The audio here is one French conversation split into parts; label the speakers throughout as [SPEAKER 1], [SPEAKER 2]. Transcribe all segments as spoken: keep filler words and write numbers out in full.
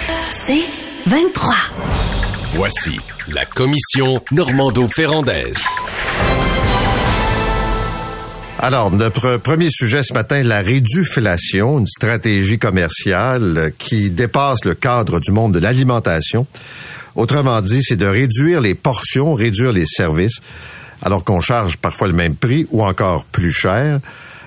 [SPEAKER 1] C'est vingt-trois.
[SPEAKER 2] Voici la commission Normando-Ferrandaise.
[SPEAKER 3] Alors, notre premier sujet ce matin, la réduflation, une stratégie commerciale qui dépasse le cadre du monde de l'alimentation. Autrement dit, c'est de réduire les portions, réduire les services, alors qu'on charge parfois le même prix ou encore plus cher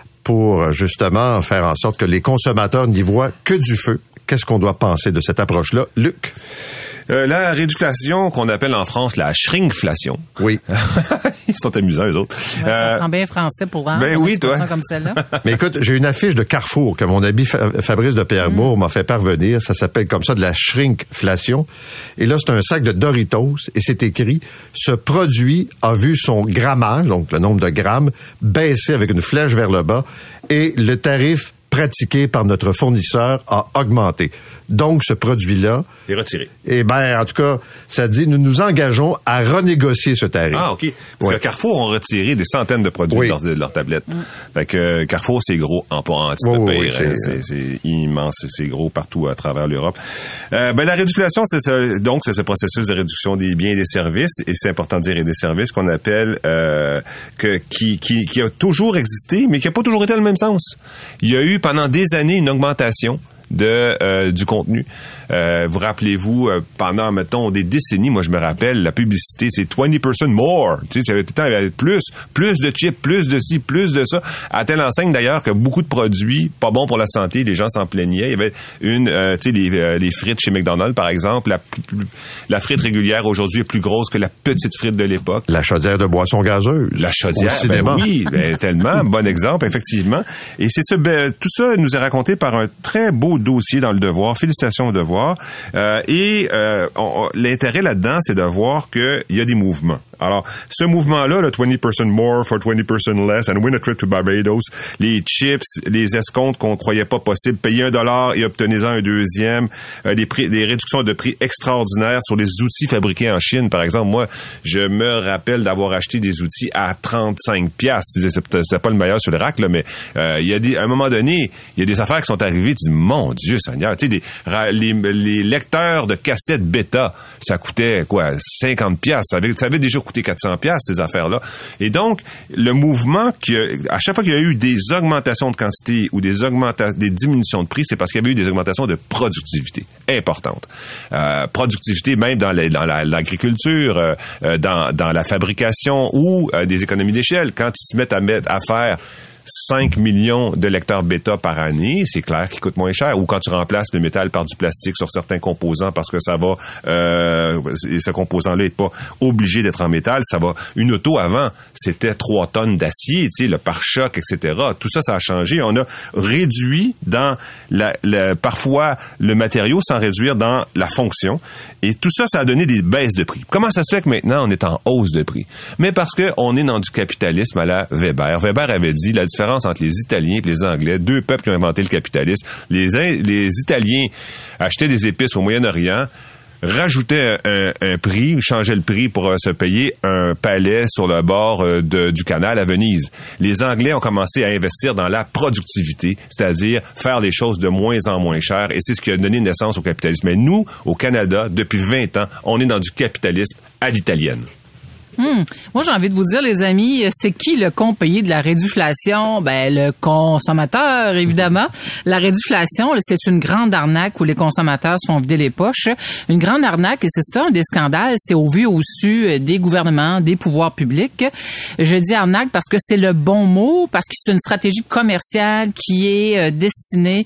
[SPEAKER 3] pour justement faire en sorte que les consommateurs n'y voient que du feu. Qu'est-ce qu'on doit penser de cette approche-là? Luc?
[SPEAKER 4] Euh, la réduflation qu'on appelle en France la shrinkflation.
[SPEAKER 3] Oui.
[SPEAKER 4] Ils sont amusants, eux autres.
[SPEAKER 1] Ouais, euh, ça prend bien français pour vendre.
[SPEAKER 4] Ben oui, toi.
[SPEAKER 1] Comme celle-là.
[SPEAKER 3] Mais écoute, j'ai une affiche de Carrefour que mon ami Fabrice de Pierrebourg mm. m'a fait parvenir. Ça s'appelle comme ça de la shrinkflation. Et là, c'est un sac de Doritos et c'est écrit « Ce produit a vu son grammage, donc le nombre de grammes, baisser avec une flèche vers le bas et le tarif pratiqué par notre fournisseur a augmenté. » Donc, ce produit-là...
[SPEAKER 4] est retiré.
[SPEAKER 3] Eh bien, en tout cas, ça dit, nous nous engageons à renégocier ce tarif.
[SPEAKER 4] Ah, OK. Parce ouais. que Carrefour ont retiré des centaines de produits oui. de, leur, de leur tablette. Mm. Fait que Carrefour, c'est gros en en petit
[SPEAKER 3] oh,
[SPEAKER 4] oui,
[SPEAKER 3] oui, c'est,
[SPEAKER 4] c'est, c'est immense, c'est, c'est gros partout à travers l'Europe. Euh, ben, la réduflation, c'est ça. Donc, c'est ce processus de réduction des biens et des services, et c'est important de dire et des services qu'on appelle, euh, que, qui, qui, qui a toujours existé, mais qui n'a pas toujours été dans le même sens. Il y a eu pendant des années une augmentation de euh, du contenu. Euh, vous rappelez-vous, euh, pendant, mettons, des décennies, moi je me rappelle, la publicité, c'est vingt pour cent more. Tu sais, il y avait tout le temps il y avait plus, plus de chips, plus de ci, plus de ça. À telle enseigne d'ailleurs que beaucoup de produits pas bons pour la santé, les gens s'en plaignaient. Il y avait une, euh, tu sais, les, euh, les frites chez McDonald's, par exemple. La, la frite régulière aujourd'hui est plus grosse que la petite frite de l'époque.
[SPEAKER 3] La chaudière de boisson gazeuse.
[SPEAKER 4] La chaudière, ben oui, ben, tellement, bon exemple, effectivement. Et c'est ça, ben, tout ça nous est raconté par un très beau dossier dans Le Devoir. Félicitations au Devoir. Euh, et euh, on, l'intérêt là-dedans, c'est de voir qu'il y a des mouvements. Alors, ce mouvement-là, le vingt pour cent more for vingt pour cent less and win a trip to Barbados, les chips, les escomptes qu'on croyait pas possible, payer un dollar et obtenez-en un deuxième, euh, des prix, des réductions de prix extraordinaires sur les outils fabriqués en Chine. Par exemple, moi, je me rappelle d'avoir acheté des outils à trente-cinq piastres. C'était, c'était pas le meilleur sur le rack, là, mais euh, il y a des, à un moment donné, il y a des affaires qui sont arrivées. Tu dis, mon Dieu Seigneur, tu sais, des, les, les lecteurs de cassettes bêta, ça coûtait quoi, cinquante piastres. Ça avait, ça avait déjà coûté quatre cents piastres, ces affaires-là. Et donc, le mouvement, qui a, à chaque fois qu'il y a eu des augmentations de quantité ou des augmentations, des diminutions de prix, c'est parce qu'il y avait eu des augmentations de productivité importantes. Euh, productivité même dans, les, dans la, l'agriculture, euh, dans, dans la fabrication ou euh, des économies d'échelle. Quand ils se mettent à, mettre, à faire cinq millions de lecteurs bêta par année, c'est clair qu'ils coûtent moins cher. Ou quand tu remplaces le métal par du plastique sur certains composants parce que ça va, euh, ce composant-là n'est pas obligé d'être en métal, ça va. Une auto avant, c'était trois tonnes d'acier, tu sais, le pare-choc, et cetera. Tout ça, ça a changé. On a réduit dans la, la, parfois le matériau sans réduire dans la fonction. Et tout ça, ça a donné des baisses de prix. Comment ça se fait que maintenant, on est en hausse de prix? Mais parce que on est dans du capitalisme à la Weber. Weber avait dit la différence entre les Italiens et les Anglais, deux peuples qui ont inventé le capitalisme. Les, les Italiens achetaient des épices au Moyen-Orient, rajoutaient un, un prix, changeaient le prix pour se payer un palais sur le bord de, du canal à Venise. Les Anglais ont commencé à investir dans la productivité, c'est-à-dire faire les choses de moins en moins chères, et c'est ce qui a donné naissance au capitalisme. Mais nous, au Canada, depuis vingt ans, on est dans du capitalisme à l'italienne.
[SPEAKER 1] Hum. Moi, j'ai envie de vous dire, les amis, c'est qui le con payé de la réduflation? Ben, le consommateur, évidemment. La réduflation, c'est une grande arnaque où les consommateurs se font vider les poches. Une grande arnaque, et c'est ça, un des scandales, c'est au vu au su des gouvernements, des pouvoirs publics. Je dis arnaque parce que c'est le bon mot, parce que c'est une stratégie commerciale qui est destinée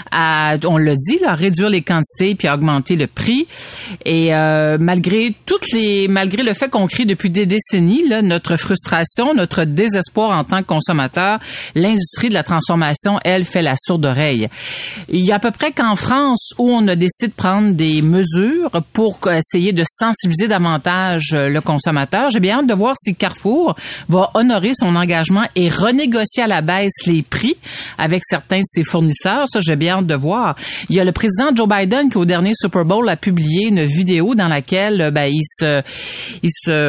[SPEAKER 1] à, on l'a dit, là, réduire les quantités puis à augmenter le prix. Et euh, malgré toutes les, malgré le fait qu'on crie depuis des décennies, là, notre frustration, notre désespoir en tant que consommateur, l'industrie de la transformation, elle, fait la sourde oreille. Il y a à peu près qu'en France où on a décidé de prendre des mesures pour essayer de sensibiliser davantage le consommateur. J'ai bien hâte de voir si Carrefour va honorer son engagement et renégocier à la baisse les prix avec certains de ses fournisseurs. Ça, j'ai bien hâte de voir. Il y a le président Joe Biden qui, au dernier Super Bowl, a publié une vidéo dans laquelle ben, il se, il se, il s'est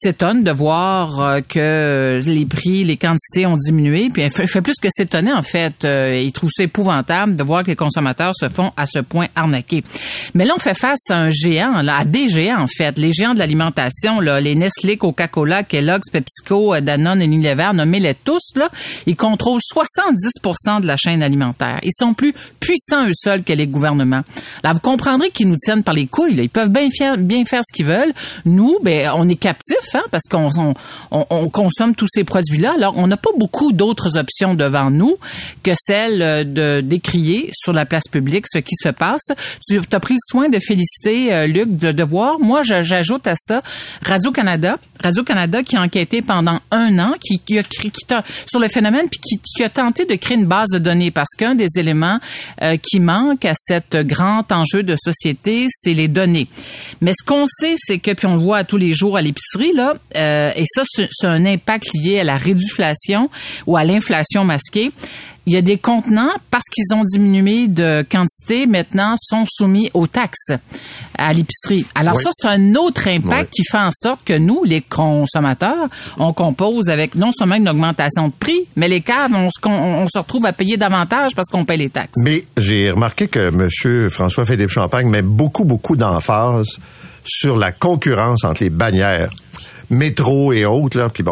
[SPEAKER 1] s'étonne de voir euh, que les prix, les quantités ont diminué. Puis elle fait, fait plus que s'étonner, en fait. Euh, il trouve ça épouvantable de voir que les consommateurs se font à ce point arnaquer. Mais là, on fait face à un géant, là, à des géants, en fait. Les géants de l'alimentation, là, les Nestlé, Coca-Cola, Kellogg's, PepsiCo, Danone, Unilever, nommez-les tous, là, ils contrôlent soixante-dix pour cent de la chaîne alimentaire. Ils sont plus puissants eux seuls que les gouvernements. Là, vous comprendrez qu'ils nous tiennent par les couilles. Là. Ils peuvent bien faire, bien faire ce qu'ils veulent. Nous, ben, on est captifs, hein, parce qu'on on, on, on consomme tous ces produits-là. Alors, on n'a pas beaucoup d'autres options devant nous que celle de décrier sur la place publique ce qui se passe. Tu as pris le soin de féliciter euh, Luc de, de voir. Moi, je, j'ajoute à ça Radio-Canada. Radio-Canada qui a enquêté pendant un an, qui, qui a créé, qui t'a, sur le phénomène, puis qui, qui a tenté de créer une base de données, parce qu'un des éléments euh, qui manque à cet grand enjeu de société, c'est les données. Mais ce qu'on sait, c'est que, puis on le voit tous les jours à l'épicerie, là, euh, et ça, c'est, c'est un impact lié à la réduflation ou à l'inflation masquée. Il y a des contenants, parce qu'ils ont diminué de quantité, maintenant sont soumis aux taxes à l'épicerie. Alors oui. Ça, c'est un autre impact oui. qui fait en sorte que nous, les consommateurs, on compose avec non seulement une augmentation de prix, mais les caves, on se, on, on se retrouve à payer davantage parce qu'on paye les taxes.
[SPEAKER 3] Mais j'ai remarqué que M. François-Philippe Champagne met beaucoup, beaucoup d'emphase sur la concurrence entre les bannières, métro et autres, là, puis bon.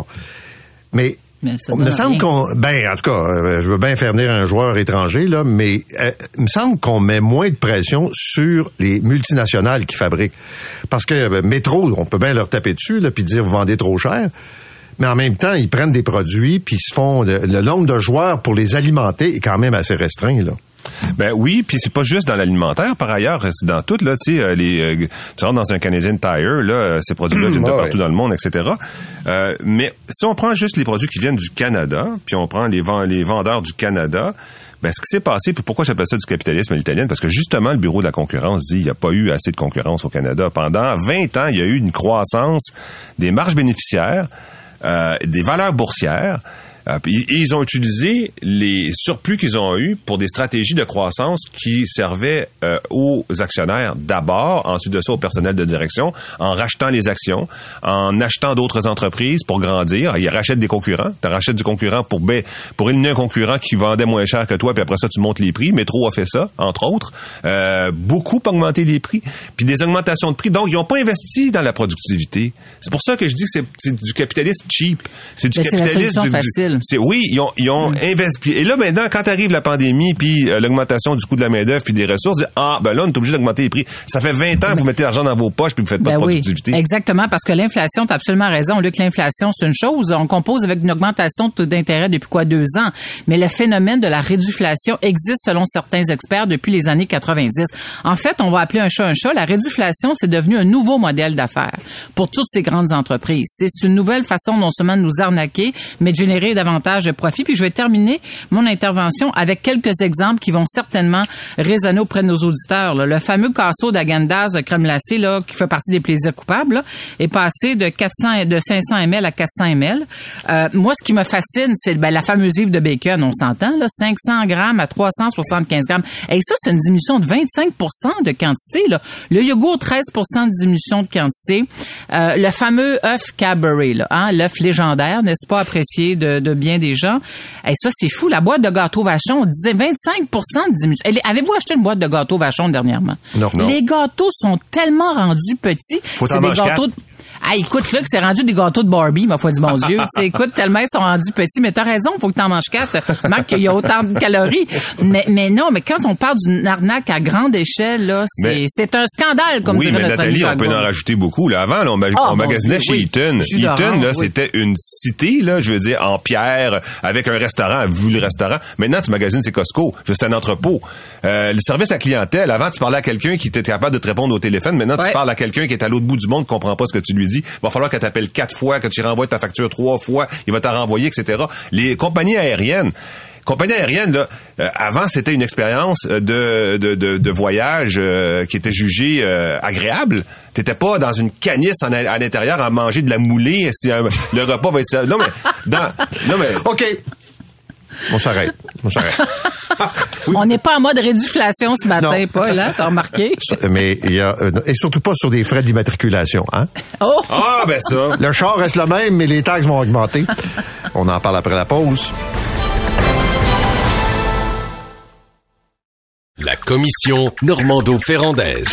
[SPEAKER 3] Mais
[SPEAKER 1] Mais ça
[SPEAKER 3] il me semble rien. qu'on, ben, en tout cas, euh, je veux bien faire venir un joueur étranger, là, mais euh, il me semble qu'on met moins de pression sur les multinationales qui fabriquent. Parce que euh, Métro, on peut bien leur taper dessus, là, puis dire vous vendez trop cher. Mais en même temps, ils prennent des produits, puis ils se font, le, le nombre de joueurs pour les alimenter est quand même assez restreint, là.
[SPEAKER 4] Ben oui, puis c'est pas juste dans l'alimentaire, par ailleurs, c'est dans tout, là, tu sais, les, euh, tu rentres dans un Canadian Tire, là, ces produits-là viennent de
[SPEAKER 3] ouais.
[SPEAKER 4] partout dans le monde, et cetera. Euh, mais si on prend juste les produits qui viennent du Canada, puis on prend les, les vendeurs du Canada, ben, ce qui s'est passé, puis pourquoi j'appelle ça du capitalisme à l'italienne, parce que justement, le Bureau de la concurrence dit qu'il n'y a pas eu assez de concurrence au Canada. Pendant vingt ans, il y a eu une croissance des marges bénéficiaires, euh, des valeurs boursières. Et ils ont utilisé les surplus qu'ils ont eus pour des stratégies de croissance qui servaient euh, aux actionnaires d'abord, ensuite de ça au personnel de direction, en rachetant les actions, en achetant d'autres entreprises pour grandir. Ils rachètent des concurrents. Tu rachètes du concurrent pour ben, pour éliminer un concurrent qui vendait moins cher que toi, puis après ça, tu montes les prix. Métro a fait ça, entre autres. Euh, beaucoup ont augmenté les prix, puis des augmentations de prix. Donc, ils n'ont pas investi dans la productivité. C'est pour ça que je dis que c'est, c'est du capitalisme cheap. C'est du
[SPEAKER 1] Mais
[SPEAKER 4] capitalisme...
[SPEAKER 1] C'est la
[SPEAKER 4] du,
[SPEAKER 1] facile.
[SPEAKER 4] C'est oui, ils ont, ils ont mmh. investi. Et là maintenant, quand arrive la pandémie, puis euh, l'augmentation du coût de la main d'œuvre, puis des ressources, ah ben là on est obligé d'augmenter les prix. Ça fait vingt ans que vous mettez l'argent dans vos poches, puis vous faites pas
[SPEAKER 1] ben
[SPEAKER 4] de productivité.
[SPEAKER 1] Oui, exactement, parce que l'inflation, t'as absolument raison. Luc, l'inflation c'est une chose. On compose avec une augmentation de taux d'intérêt depuis quoi deux ans, mais le phénomène de la réduflation existe selon certains experts depuis les années quatre-vingt-dix. En fait, on va appeler un chat un chat. La réduflation c'est devenu un nouveau modèle d'affaires pour toutes ces grandes entreprises. C'est une nouvelle façon non seulement de nous arnaquer, mais de générer davantage de profit. Puis je vais terminer mon intervention avec quelques exemples qui vont certainement résonner auprès de nos auditeurs. Là. Le fameux casseau d'Agandaz de crème glacée, là, qui fait partie des plaisirs coupables, là, est passé de quatre cents, de cinq cents millilitres à quatre cents millilitres. Euh, moi, ce qui me fascine, c'est ben, la fameuse livre de bacon, on s'entend, là, cinq cents grammes à trois cent soixante-quinze grammes. Et ça, c'est une diminution de vingt-cinq pour cent de quantité. Là. Le yogourt, treize pour cent de diminution de quantité. Euh, le fameux œuf Cadbury, là, hein, l'œuf légendaire, n'est-ce pas, apprécié de, de bien des gens. Et ça, c'est fou. La boîte de gâteau Vachon, on disait vingt-cinq pour cent de diminution. Avez-vous acheté une boîte de gâteau Vachon dernièrement?
[SPEAKER 3] Non, non.
[SPEAKER 1] Les gâteaux sont tellement rendus petits.
[SPEAKER 4] Faut
[SPEAKER 1] c'est des gâteaux... De... Ah, écoute, là, que c'est rendu des gâteaux de Barbie, ma foi du bon Dieu. Tu sais, écoute, tellement ils sont rendus petits. Mais t'as raison, faut que t'en manges quatre. Marc, qu'il y a autant de calories. Mais, mais non, mais quand on parle d'une arnaque à grande échelle, là, c'est, mais, c'est un scandale, comme
[SPEAKER 4] oui,
[SPEAKER 1] dirait
[SPEAKER 4] mais
[SPEAKER 1] notre
[SPEAKER 4] Nathalie,
[SPEAKER 1] ami
[SPEAKER 4] on peut en rajouter beaucoup. Là, avant, là, on, mag-
[SPEAKER 1] oh,
[SPEAKER 4] on magasinait Dieu, chez oui. Eaton. Eaton, là, oui. C'était une cité, là, je veux dire, en pierre, avec un restaurant, vu le restaurant. Maintenant, tu magasines, c'est Costco. C'est un entrepôt. Euh, le service à clientèle, avant, tu parlais à quelqu'un qui était capable de te répondre au téléphone. Maintenant, ouais. tu parles à quelqu'un qui est à l'autre bout du monde, qui comprend pas ce que tu lui dis. Il va falloir que t'appelles quatre fois, que tu renvoies ta facture trois fois, il va t'en renvoyer, et cetera. Les compagnies aériennes, compagnie aérienne, là, euh, avant, c'était une expérience de, de, de, de voyage euh, qui était jugée euh, agréable. T'étais pas dans une canisse en, à l'intérieur à manger de la moulée. Si, euh, le repas va être... Non, mais... Dans, non, mais...
[SPEAKER 3] OK. On s'arrête. On s'arrête.
[SPEAKER 1] Oui. On n'est pas en mode réduflation ce matin, non. Paul, hein? T'as remarqué?
[SPEAKER 3] Mais il y a, et surtout pas sur des frais d'immatriculation, hein?
[SPEAKER 1] Oh!
[SPEAKER 4] Ah, ben ça!
[SPEAKER 3] Le char reste le même, mais les taxes vont augmenter. On en parle après la pause.
[SPEAKER 2] La commission Normando-Ferrandaise.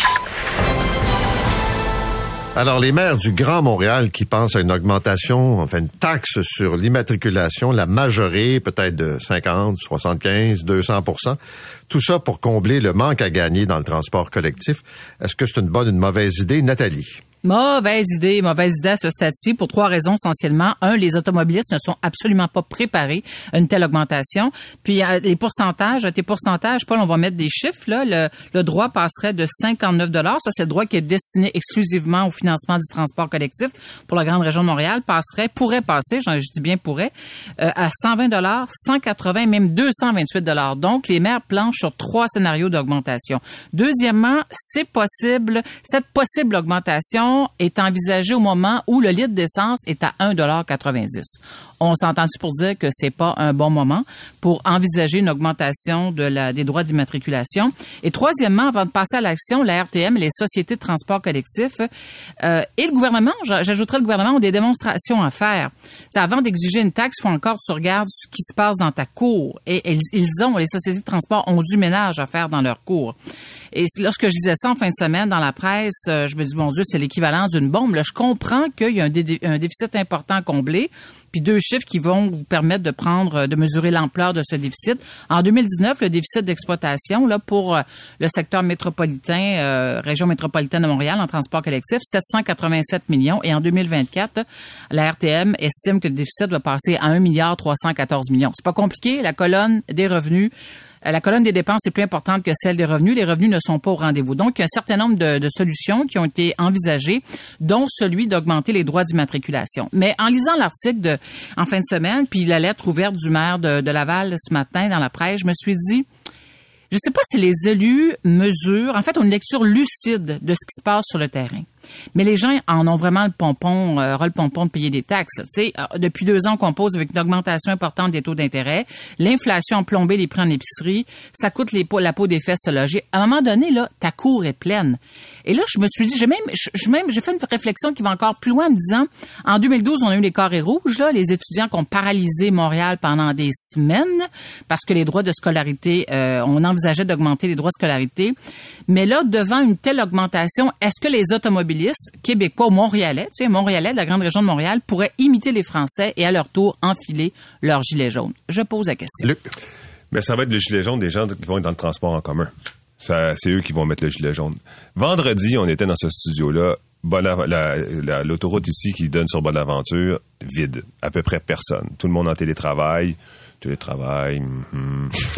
[SPEAKER 3] Alors, les maires du Grand Montréal qui pensent à une augmentation, enfin une taxe sur l'immatriculation, la majorer peut-être de cinquante, soixante-quinze, deux cents pour cent, tout ça pour combler le manque à gagner dans le transport collectif. Est-ce que c'est une bonne ou une mauvaise idée, Nathalie?
[SPEAKER 1] Mauvaise idée, mauvaise idée à ce stade-ci pour trois raisons essentiellement. Un, les automobilistes ne sont absolument pas préparés à une telle augmentation. Puis les pourcentages, tes pourcentages, Paul, on va mettre des chiffres là. Le, le droit passerait de cinquante-neuf dollars. Ça, c'est le droit qui est destiné exclusivement au financement du transport collectif pour la grande région de Montréal. Passerait, pourrait passer, je dis bien pourrait, euh, à cent vingt dollars, cent quatre-vingts, même deux cent vingt-huit dollars. Donc, les maires planchent sur trois scénarios d'augmentation. Deuxièmement, c'est possible, cette possible augmentation est envisagé au moment où le litre d'essence est à un dollar quatre-vingt-dix. On s'entend-tu pour dire que c'est pas un bon moment pour envisager une augmentation de la, des droits d'immatriculation? Et troisièmement, avant de passer à l'action, la R T M, les sociétés de transport collectif euh, et le gouvernement, j'ajouterais le gouvernement, ont des démonstrations à faire. T'sais, avant d'exiger une taxe, il faut encore que tu regardes ce qui se passe dans ta cour. Et ils, ils ont, les sociétés de transport ont du ménage à faire dans leur cour. Et lorsque je disais ça en fin de semaine dans la presse, je me dis, mon Dieu, c'est l'équivalent d'une bombe. Là, je comprends qu'il y a un, dé- un déficit important à combler, puis deux chiffres qui vont vous permettre de prendre, de mesurer l'ampleur de ce déficit. En deux mille dix-neuf, le déficit d'exploitation là pour le secteur métropolitain, euh, région métropolitaine de Montréal en transport collectif, sept cent quatre-vingt-sept millions. Et en deux mille vingt-quatre, la R T M estime que le déficit va passer à un milliard trois cent quatorze millions. C'est pas compliqué. La colonne des revenus, la colonne des dépenses est plus importante que celle des revenus. Les revenus ne sont pas au rendez-vous. Donc, il y a un certain nombre de, de solutions qui ont été envisagées, dont celui d'augmenter les droits d'immatriculation. Mais en lisant l'article de, en fin de semaine, puis la lettre ouverte du maire de, de Laval ce matin dans la presse, je me suis dit, je ne sais pas si les élus mesurent, en fait, ont une lecture lucide de ce qui se passe sur le terrain. Mais les gens en ont vraiment le pompon, euh, le pompon de payer des taxes. Tu sais, depuis deux ans qu'on pose avec une augmentation importante des taux d'intérêt, l'inflation a plombé les prix en épicerie, ça coûte les pots, la peau des fesses se loger. À un moment donné, là, ta cour est pleine. Et là, je me suis dit, j'ai même, je, même, j'ai fait une réflexion qui va encore plus loin en me disant, en deux mille douze, on a eu les carrés rouges, là, les étudiants qui ont paralysé Montréal pendant des semaines parce que les droits de scolarité, euh, on envisageait d'augmenter les droits de scolarité. Mais là, devant une telle augmentation, est-ce que les automobilistes québécois ou montréalais, tu sais, montréalais de la grande région de Montréal, pourraient imiter les Français et à leur tour enfiler leur gilet jaune? Je pose la question.
[SPEAKER 4] Luc. Mais ça va être le gilet jaune des gens qui vont être dans le transport en commun. Ça, c'est eux qui vont mettre le gilet jaune. Vendredi, on était dans ce studio-là, Bonava- la, la, l'autoroute ici qui donne sur Bonaventure, vide. À peu près personne. Tout le monde en télétravail. Télétravail. Mm-hmm.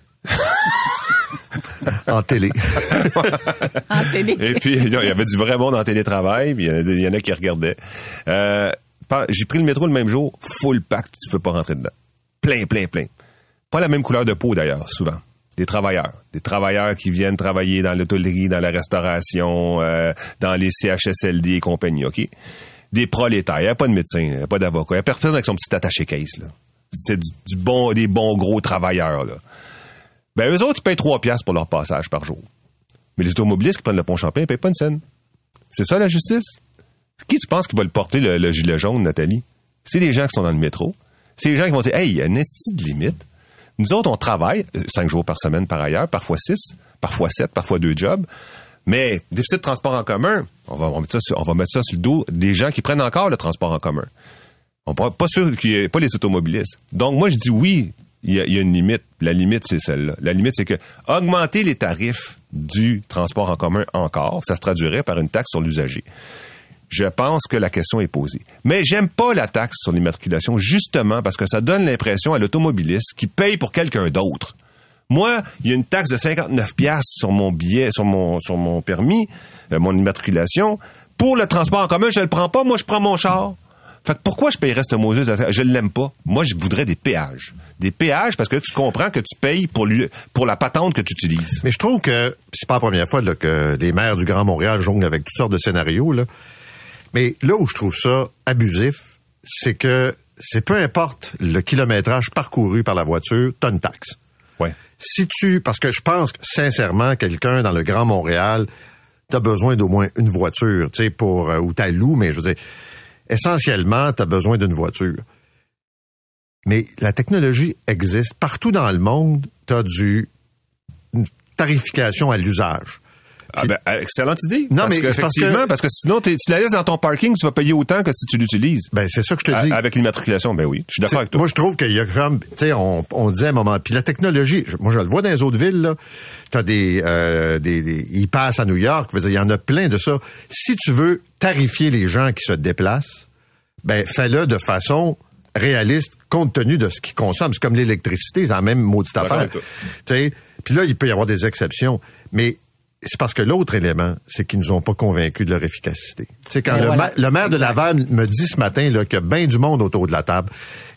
[SPEAKER 3] En télé.
[SPEAKER 1] En télé.
[SPEAKER 4] Et puis, il y avait du vrai monde en télétravail, puis il y en a qui regardaient. Euh, j'ai pris le métro le même jour, full pack, tu peux pas rentrer dedans. Plein, plein, plein. Pas la même couleur de peau, d'ailleurs, souvent. Des travailleurs. Des travailleurs qui viennent travailler dans l'hôtellerie, dans la restauration, euh, dans les C H S L D et compagnie, OK? Des prolétaires. Il n'y a pas de médecin, il n'y a pas d'avocat. Il n'y a personne avec son petit attaché-case, là. C'était du, du bon, des bons gros travailleurs, là. Ben, eux autres, ils payent trois piastres pour leur passage par jour. Mais les automobilistes qui prennent le pont Champlain, ils payent pas une scène. C'est ça, la justice? Qui tu penses qui va le porter, le, le gilet jaune, Nathalie? C'est les gens qui sont dans le métro. C'est les gens qui vont dire, hey, il y a une petite limite. Nous autres, on travaille cinq jours par semaine par ailleurs, parfois six, parfois sept, parfois deux jobs. Mais, déficit de transport en commun, on va, on va, mettre, ça sur, on va mettre ça sur le dos des gens qui prennent encore le transport en commun. On pas, pas sûr qu'il y ait pas les automobilistes. Donc, moi, je dis oui. Il y, a, il y a une limite. La limite, c'est celle-là. La limite, c'est que augmenter les tarifs du transport en commun encore, ça se traduirait par une taxe sur l'usager. Je pense que la question est posée. Mais j'aime pas la taxe sur l'immatriculation, justement parce que ça donne l'impression à l'automobiliste qui paye pour quelqu'un d'autre. Moi, il y a une taxe de cinquante-neuf piastres sur mon billet, sur mon, sur mon permis, euh, mon immatriculation. Pour le transport en commun, je le prends pas. Moi, je prends mon char. Fait que pourquoi je payerais ce Moses? Je l'aime pas. Moi, je voudrais des péages. Des péages parce que tu comprends que tu payes pour, lui, pour la patente que tu utilises.
[SPEAKER 3] Mais je trouve que c'est pas la première fois là, que les maires du Grand Montréal jonglent avec toutes sortes de scénarios. Là. Mais là où je trouve ça abusif, c'est que c'est peu importe le kilométrage parcouru par la voiture, t'as une taxe.
[SPEAKER 4] Ouais.
[SPEAKER 3] Si tu, parce que je pense que, sincèrement, quelqu'un dans le Grand Montréal, t'as besoin d'au moins une voiture, tu sais, pour, euh, ou t'as loup, mais je veux dire, essentiellement, t'as besoin d'une voiture. Mais la technologie existe. Partout dans le monde, t'as du, une tarification à l'usage.
[SPEAKER 4] Ah ben, excellente idée.
[SPEAKER 3] Non,
[SPEAKER 4] parce
[SPEAKER 3] mais
[SPEAKER 4] que,
[SPEAKER 3] c'est parce
[SPEAKER 4] effectivement,
[SPEAKER 3] que...
[SPEAKER 4] parce que sinon, tu la laisses dans ton parking, tu vas payer autant que si tu l'utilises.
[SPEAKER 3] Ben, c'est ça que je te dis.
[SPEAKER 4] À, avec l'immatriculation, ben oui. Je suis d'accord avec toi.
[SPEAKER 3] Moi, je trouve qu'il y a comme, tu sais, on, on disait à un moment, puis la technologie, je, moi, je le vois dans les autres villes, là. T'as des, euh, des, des, ils passent à New York, il y en a plein de ça. Si tu veux tarifier les gens qui se déplacent, ben, fais-le de façon réaliste, compte tenu de ce qu'ils consomment. C'est comme l'électricité, c'est la même maudite affaire. Tu sais, puis là, il peut y avoir des exceptions. Mais, c'est parce que l'autre élément, c'est qu'ils nous ont pas convaincus de leur efficacité. Tu sais, quand le,
[SPEAKER 1] voilà.
[SPEAKER 3] ma- le maire de Laval me dit ce matin là, qu'il y a bien du monde autour de la table,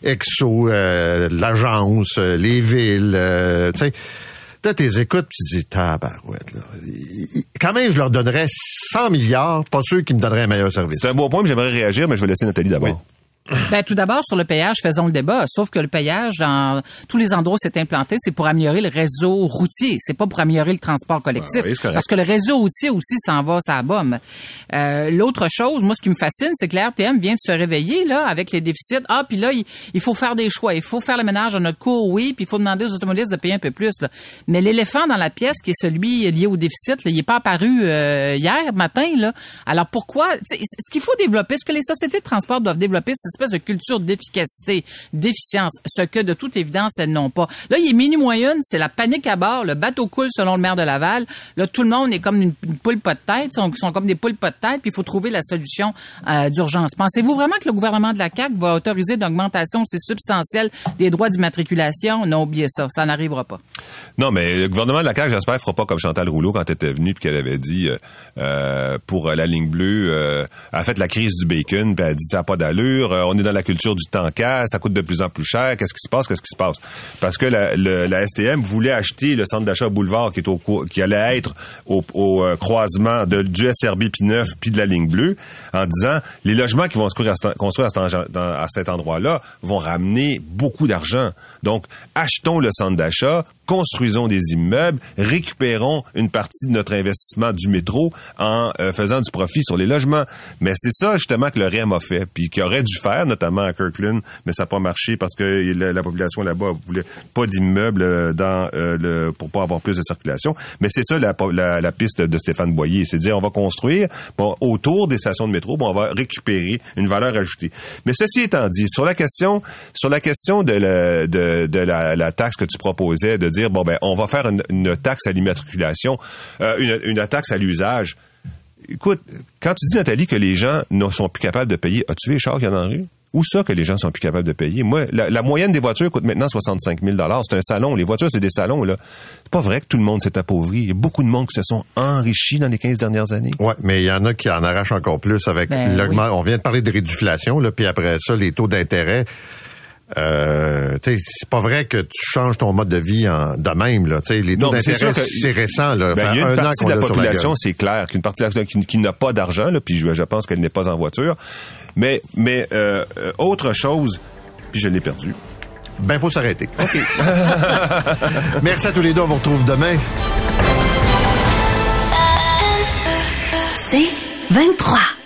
[SPEAKER 3] Exo, euh, l'agence, euh, les villes, euh, tu sais, là, t'es écoutes, tu dis, tabarouette, là. Quand même, je leur donnerais cent milliards, pas ceux qui me donneraient un meilleur service.
[SPEAKER 4] C'est un bon point, mais j'aimerais réagir, mais je vais laisser Nathalie d'abord.
[SPEAKER 3] Oui.
[SPEAKER 1] Ben, tout d'abord, sur le payage, faisons le débat. Sauf que le payage, dans tous les endroits où c'est implanté, c'est pour améliorer le réseau routier. C'est pas pour améliorer le transport collectif.
[SPEAKER 4] Ah oui, c'est correct.
[SPEAKER 1] Parce que le réseau routier aussi s'en va, ça bombe. Euh, l'autre chose, moi, ce qui me fascine, c'est que la R T M vient de se réveiller, là, avec les déficits. Ah, puis là, il, il faut faire des choix. Il faut faire le ménage dans notre cours, oui, puis il faut demander aux automobilistes de payer un peu plus, là. Mais l'éléphant dans la pièce, qui est celui lié au déficit, là, il est pas apparu euh, hier matin, là. Alors pourquoi, ce qu'il faut développer, ce que les sociétés de transport doivent développer, c'est une espèce de culture d'efficacité, d'efficience, ce que de toute évidence elles n'ont pas. Là, il est minuit moins une, c'est la panique à bord, le bateau coule selon le maire de Laval. Là, tout le monde est comme une, une poule pas de tête, ils sont, sont comme des poules pas de tête, puis il faut trouver la solution euh, d'urgence. Pensez-vous vraiment que le gouvernement de la C A Q va autoriser une augmentation aussi substantielle des droits d'immatriculation? Non, oubliez ça, ça n'arrivera pas.
[SPEAKER 4] Non, mais le gouvernement de la C A Q, j'espère, fera pas comme Chantal Rouleau quand elle était venue puis qu'elle avait dit euh, euh, pour la ligne bleue, euh, elle a fait la crise du bacon, puis elle a dit ça n'a pas d'allure, euh, on est dans la culture du temps cash, ça coûte de plus en plus cher, qu'est-ce qui se passe, qu'est-ce qui se passe? Parce que la, le, la S T M voulait acheter le centre d'achat Boulevard qui est au qui allait être au, au euh, croisement de, du S R B puis neuf puis de la ligne bleue, en disant les logements qui vont se construire à, cet, construire à, cet, dans, à cet endroit-là vont ramener beaucoup d'argent. Donc, achetons le centre d'achat, construisons des immeubles, récupérons une partie de notre investissement du métro en euh, faisant du profit sur les logements. Mais c'est ça, justement, que le R E M a fait, puis qu'il aurait dû faire, notamment à Kirkland, mais ça n'a pas marché parce que la, la population là-bas voulait pas d'immeubles dans euh, le pour pas avoir plus de circulation. Mais c'est ça la, la, la piste de Stéphane Boyer, c'est de dire on va construire bon, autour des stations de métro, bon, on va récupérer une valeur ajoutée. Mais ceci étant dit, sur la question, sur la question de, la, de, de la, la taxe que tu proposais, de dire bon ben on va faire une, une taxe à l'immatriculation, euh, une, une taxe à l'usage. Écoute, quand tu dis Nathalie que les gens ne sont plus capables de payer, as-tu vu les chars qu'il y a dans la rue? Où ça que les gens sont plus capables de payer? Moi, la, la moyenne des voitures coûte maintenant soixante-cinq mille dollars. C'est un salon. Les voitures, c'est des salons, là. C'est pas vrai que tout le monde s'est appauvri. Il y a beaucoup de monde qui se sont enrichis dans les quinze dernières années.
[SPEAKER 3] Ouais, mais il y en a qui en arrachent encore plus avec
[SPEAKER 1] ben,
[SPEAKER 3] l'augmentation.
[SPEAKER 1] oui.
[SPEAKER 3] On vient de parler de réduflation, là, puis après ça, les taux d'intérêt. Euh, tu sais, c'est pas vrai que tu changes ton mode de vie en, de même, là. Tu sais, les taux d'intérêt, c'est, c'est récent, là.
[SPEAKER 4] Ben, il y a une partie de la population,
[SPEAKER 3] la
[SPEAKER 4] c'est clair, qu'une partie de la population qui, qui n'a pas d'argent, là, puis je, je pense qu'elle n'est pas en voiture. Mais, mais euh, euh, autre chose, puis je l'ai perdu.
[SPEAKER 3] Ben, faut s'arrêter. OK. Merci à tous les deux. On vous retrouve demain.
[SPEAKER 5] C'est vingt-trois.